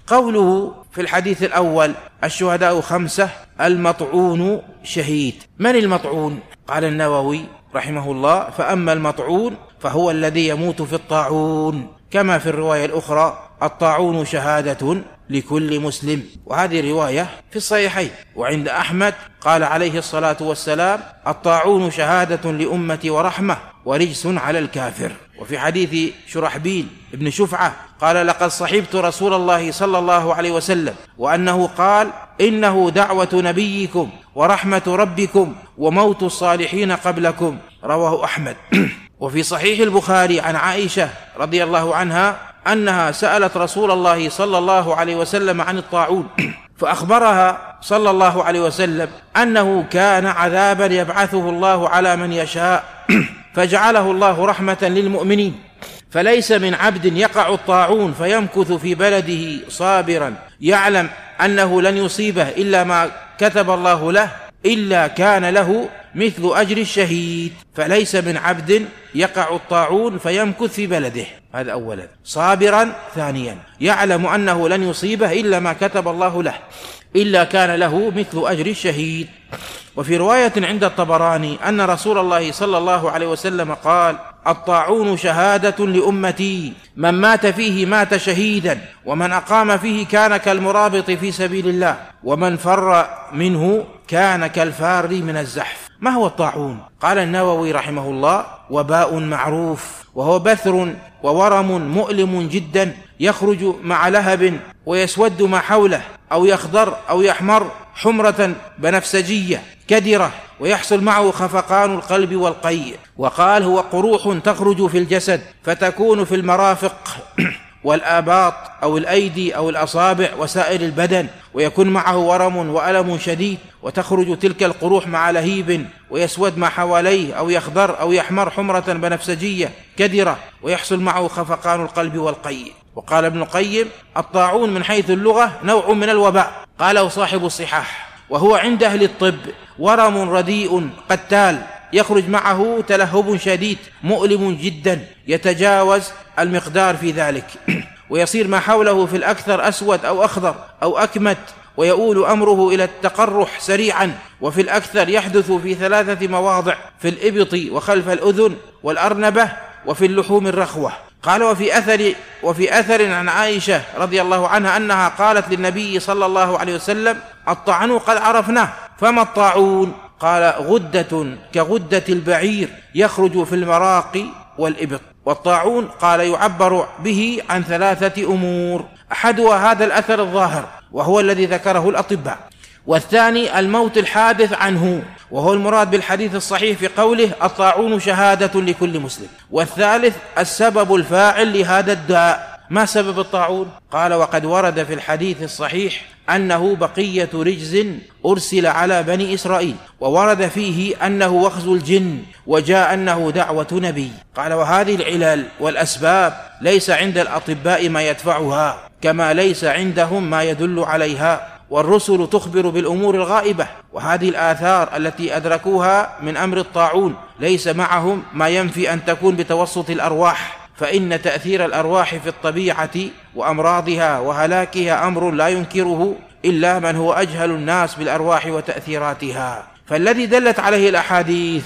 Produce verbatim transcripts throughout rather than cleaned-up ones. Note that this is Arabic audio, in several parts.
قوله في الحديث الأول الشهداء خمسة المطعون شهيد. من المطعون؟ قال النووي رحمه الله: فأما المطعون فهو الذي يموت في الطاعون، كما في الرواية الأخرى الطاعون شهادة لكل مسلم، وهذه رواية في الصحيحين. وعند أحمد قال عليه الصلاة والسلام: الطاعون شهادة لأمتي ورحمة ورجس على الكافر. وفي حديث شرحبيل ابن شفعة قال: لقد صحبت رسول الله صلى الله عليه وسلم وأنه قال: إنه دعوة نبيكم ورحمة ربكم وموت الصالحين قبلكم، رواه أحمد. وفي صحيح البخاري عن عائشة رضي الله عنها أنها سألت رسول الله صلى الله عليه وسلم عن الطاعون، فأخبرها صلى الله عليه وسلم أنه كان عذابا يبعثه الله على من يشاء فجعله الله رحمة للمؤمنين، فليس من عبد يقع الطاعون فيمكث في بلده صابرا يعلم أنه لن يصيبه إلا ما كتب الله له إلا كان له مثل أجر الشهيد. فليس من عبد يقع الطاعون فيمكث في بلده، هذا أولا، صابرا ثانيا يعلم أنه لن يصيبه إلا ما كتب الله له إلا كان له مثل أجر الشهيد. وفي رواية عند الطبراني أن رسول الله صلى الله عليه وسلم قال: الطاعون شهادة لأمتي، من مات فيه مات شهيدا، ومن أقام فيه كان كالمرابط في سبيل الله، ومن فر منه كان كالفار من الزحف. ما هو الطاعون؟ قال النووي رحمه الله: وباء معروف، وهو بثر وورم مؤلم جدا يخرج مع لهب ويسود ما حوله، أو يخضر أو يحمر حمرة بنفسجية كدرة، ويحصل معه خفقان القلب والقيء. وقال: هو قروح تخرج في الجسد فتكون في المرافق والآباط أو الأيدي أو الأصابع وسائر البدن، ويكون معه ورم وألم شديد، وتخرج تلك القروح مع لهيب ويسود ما حواليه، أو يخضر أو يحمر حمرة بنفسجية كدرة، ويحصل معه خفقان القلب والقيء. وقال ابن القيم: الطاعون من حيث اللغة نوع من الوباء، قاله صاحب الصحاح، وهو عند أهل الطب ورم رديء قتال يخرج معه تلهب شديد مؤلم جدا يتجاوز المقدار في ذلك، ويصير ما حوله في الأكثر أسود أو أخضر أو أكمت، ويؤول أمره إلى التقرح سريعا، وفي الأكثر يحدث في ثلاثة مواضع: في الإبط وخلف الأذن والأرنبة وفي اللحوم الرخوة. قال: وفي أثر, وفي أثر عن عائشة رضي الله عنها أنها قالت للنبي صلى الله عليه وسلم: الطعن قد عرفناه، فما الطاعون؟ قال: غدة كغدة البعير يخرج في المراق والإبط. والطاعون قال يعبر به عن ثلاثة أمور: أحدها هذا الأثر الظاهر وهو الذي ذكره الأطباء، والثاني الموت الحادث عنه وهو المراد بالحديث الصحيح في قوله: الطاعون شهادة لكل مسلم، والثالث السبب الفاعل لهذا الداء. ما سبب الطاعون؟ قال: وقد ورد في الحديث الصحيح أنه بقية رجز أرسل على بني إسرائيل، وورد فيه أنه وخز الجن، وجاء أنه دعوة نبي. قال: وهذه العلل والأسباب ليس عند الأطباء ما يدفعها، كما ليس عندهم ما يدل عليها، والرسل تخبر بالأمور الغائبة، وهذه الآثار التي أدركوها من أمر الطاعون ليس معهم ما ينفي أن تكون بتوسط الأرواح، فإن تأثير الأرواح في الطبيعة وأمراضها وهلاكها أمر لا ينكره إلا من هو أجهل الناس بالأرواح وتأثيراتها. فالذي دلت عليه الأحاديث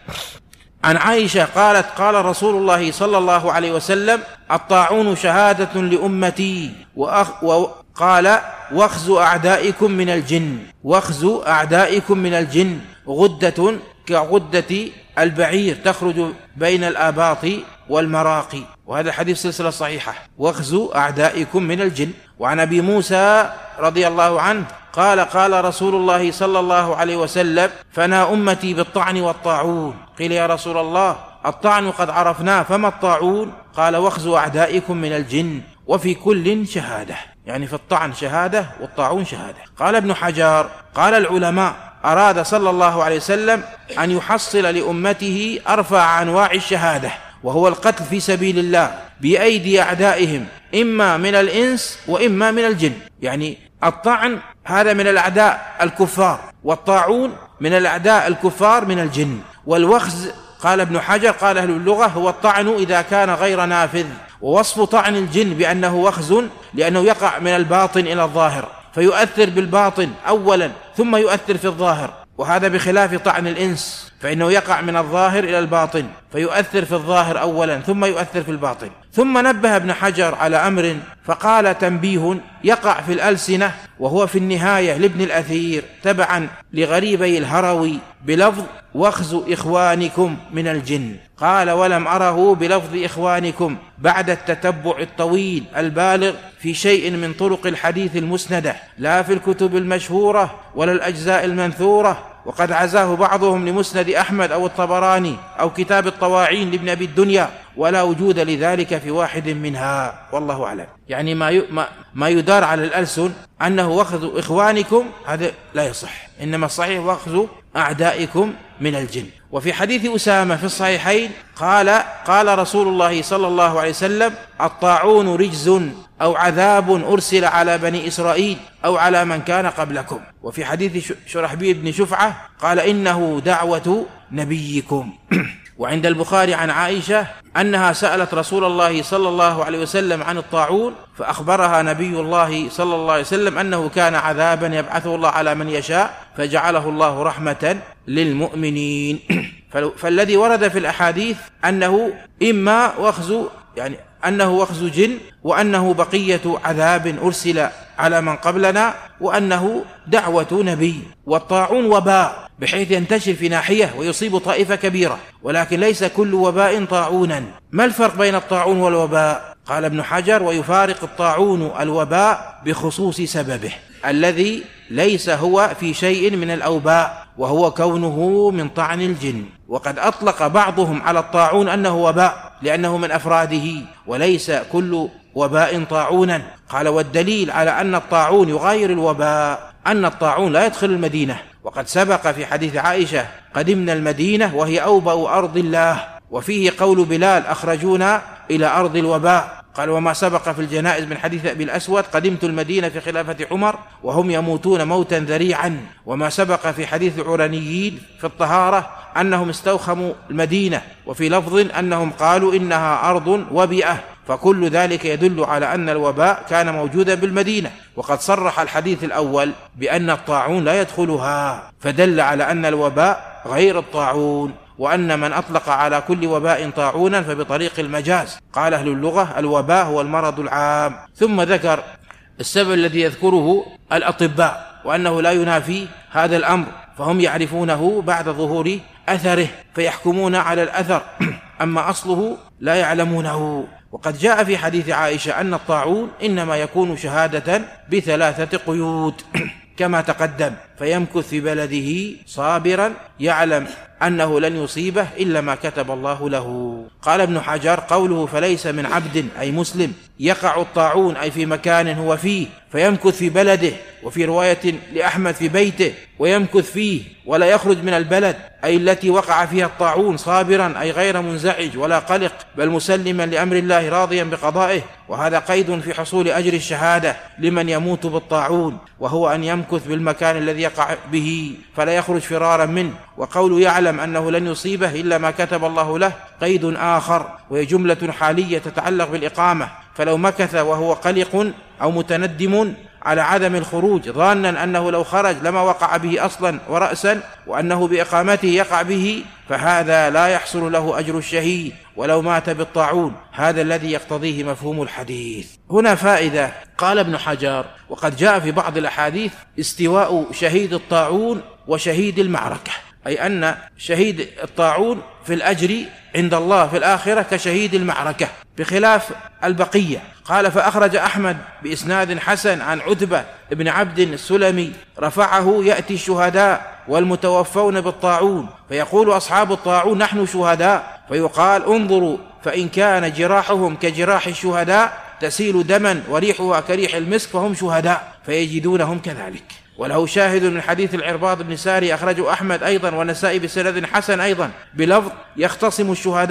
عن عائشة قالت: قال رسول الله صلى الله عليه وسلم: الطاعون شهادة لأمتي، وأخ وقال: واخز أعدائكم من الجن، واخز أعدائكم من الجن غدة كغدة البعير تخرج بين الآباط والمراقي. وهذا الحديث سلسلة صحيحة: واخز أعدائكم من الجن. وعن أبي موسى رضي الله عنه قال: قال رسول الله صلى الله عليه وسلم: فنا أمتي بالطعن والطاعون. قيل: يا رسول الله، الطعن قد عرفناه، فما الطاعون؟ قال: واخز أعدائكم من الجن، وفي كل شهادة، يعني في الطعن شهادة والطاعون شهادة. قال ابن حجر: قال العلماء: أراد صلى الله عليه وسلم أن يحصل لأمته أرفع أنواع الشهادة، وهو القتل في سبيل الله بأيدي أعدائهم، إما من الإنس وإما من الجن. يعني الطعن هذا من الأعداء الكفار، والطاعون من الأعداء الكفار من الجن. والوخز قال ابن حجر قال أهل اللغة: هو الطعن إذا كان غير نافذ، ووصف طعن الجن بأنه وخز لأنه يقع من الباطن إلى الظاهر فيؤثر بالباطن أولا ثم يؤثر في الظاهر، وهذا بخلاف طعن الإنس فإنه يقع من الظاهر إلى الباطن فيؤثر في الظاهر أولا ثم يؤثر في الباطن. ثم نبه ابن حجر على أمر فقال تنبيه يقع في الألسنة وهو في النهاية لابن الأثير تبعا لغريبي الهروي بلفظ وخز إخوانكم من الجن، قال ولم أره بلفظ إخوانكم بعد التتبع الطويل البالغ في شيء من طرق الحديث المسندة لا في الكتب المشهورة ولا الأجزاء المنثورة، وقد عزاه بعضهم لمسند أحمد أو الطبراني أو كتاب الطواعين لابن أبي الدنيا ولا وجود لذلك في واحد منها، والله أعلم. يعني ما ما يدار على الألسن أنه وخذ إخوانكم هذا لا يصح، إنما الصحيح وخذ أعدائكم من الجن. وفي حديث أسامة في الصحيحين قال قال رسول الله صلى الله عليه وسلم الطاعون رجز أو عذاب أرسل على بني إسرائيل أو على من كان قبلكم. وفي حديث شرحبيل بن شفعة قال إنه دعوة نبيكم. وعند البخاري عن عائشة أنها سألت رسول الله صلى الله عليه وسلم عن الطاعون فأخبرها نبي الله صلى الله عليه وسلم أنه كان عذابا يبعثه الله على من يشاء فجعله الله رحمة للمؤمنين. فالذي ورد في الأحاديث أنه إما وخز يعني أنه وخز جن وأنه بقية عذاب أرسل على من قبلنا وأنه دعوة نبي. والطاعون وباء بحيث ينتشر في ناحية ويصيب طائفة كبيرة، ولكن ليس كل وباء طاعونا. ما الفرق بين الطاعون والوباء؟ قال ابن حجر ويفارق الطاعون الوباء بخصوص سببه الذي ليس هو في شيء من الأوباء وهو كونه من طعن الجن. وقد أطلق بعضهم على الطاعون أنه وباء لأنه من أفراده وليس كل وباء طاعونا. قال والدليل على أن الطاعون يغير الوباء أن الطاعون لا يدخل المدينة، وقد سبق في حديث عائشة قدمنا المدينة وهي أوبأ أرض الله، وفيه قول بلال أخرجونا إلى أرض الوباء. قال وما سبق في الجنائز من حديث أبي الأسود قدمت المدينة في خلافة عمر وهم يموتون موتا ذريعا، وما سبق في حديث العرنيين في الطهارة أنهم استوخموا المدينة، وفي لفظ أنهم قالوا إنها أرض وبئة. فكل ذلك يدل على أن الوباء كان موجودا بالمدينة، وقد صرح الحديث الأول بأن الطاعون لا يدخلها، فدل على أن الوباء غير الطاعون، وأن من أطلق على كل وباء طاعونا فبطريق المجاز. قال أهل اللغة الوباء هو المرض العام. ثم ذكر السبب الذي يذكره الأطباء وأنه لا ينافي هذا الأمر، فهم يعرفونه بعد ظهور أثره فيحكمون على الأثر، أما أصله لا يعلمونه. وقد جاء في حديث عائشة أن الطاعون إنما يكون شهادة بثلاثة قيود كما تقدم، فيمكث في بلده صابرا يعلم أنه لن يصيبه إلا ما كتب الله له. قال ابن حجر قوله فليس من عبد أي مسلم يقع الطاعون أي في مكان هو فيه فيمكث في بلده، وفي رواية لأحمد في بيته ويمكث فيه ولا يخرج من البلد أي التي وقع فيها الطاعون صابرا أي غير منزعج ولا قلق بل مسلما لأمر الله راضيا بقضائه. وهذا قيد في حصول أجر الشهادة لمن يموت بالطاعون، وهو أن يمكث بالمكان الذي يقع به فلا يخرج فرارا منه. وقول يعلم أنه لن يصيبه إلا ما كتب الله له قيد آخر، وهي جملة حالية تتعلق بالإقامة، فلو مكث وهو قلق أو متندم على عدم الخروج ظانا أنه لو خرج لما وقع به أصلا ورأسا وأنه بإقامته يقع به فهذا لا يحصل له أجر الشهيد ولو مات بالطاعون، هذا الذي يقتضيه مفهوم الحديث. هنا فائدة. قال ابن حجر وقد جاء في بعض الأحاديث استواء شهيد الطاعون وشهيد المعركة، أي أن شهيد الطاعون في الأجر عند الله في الآخرة كشهيد المعركة بخلاف البقية. قال فأخرج أحمد بإسناد حسن عن عتبة بن عبد السلمي رفعه يأتي الشهداء والمتوفون بالطاعون فيقول أصحاب الطاعون نحن شهداء، فيقال انظروا فإن كان جراحهم كجراح الشهداء تسيل دما وريحها كريح المسك فهم شهداء، فيجدونهم كذلك. وله شاهد من حديث العرباض بن ساري أخرجه أحمد أيضا والنسائي بسند حسن أيضا بلفظ يختصم الشهداء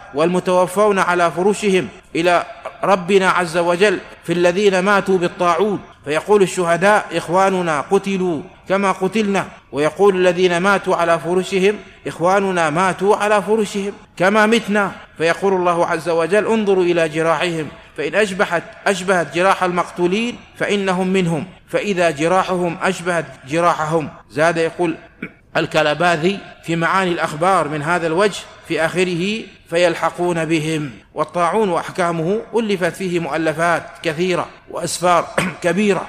والمتوفون على فرشهم إلى ربنا عز وجل في الذين ماتوا بالطاعون، فيقول الشهداء إخواننا قتلوا كما قتلنا، ويقول الذين ماتوا على فرشهم إخواننا ماتوا على فرشهم كما متنا، فيقول الله عز وجل انظروا إلى جراحهم فإن أشبهت أشبهت جراح المقتولين فإنهم منهم، فإذا جراحهم أشبهت جراحهم. زاد يقول الكلباذي في معاني الأخبار من هذا الوجه في آخره فيلحقون بهم. والطاعون وأحكامه ألفت فيه مؤلفات كثيرة وأسفار كبيرة،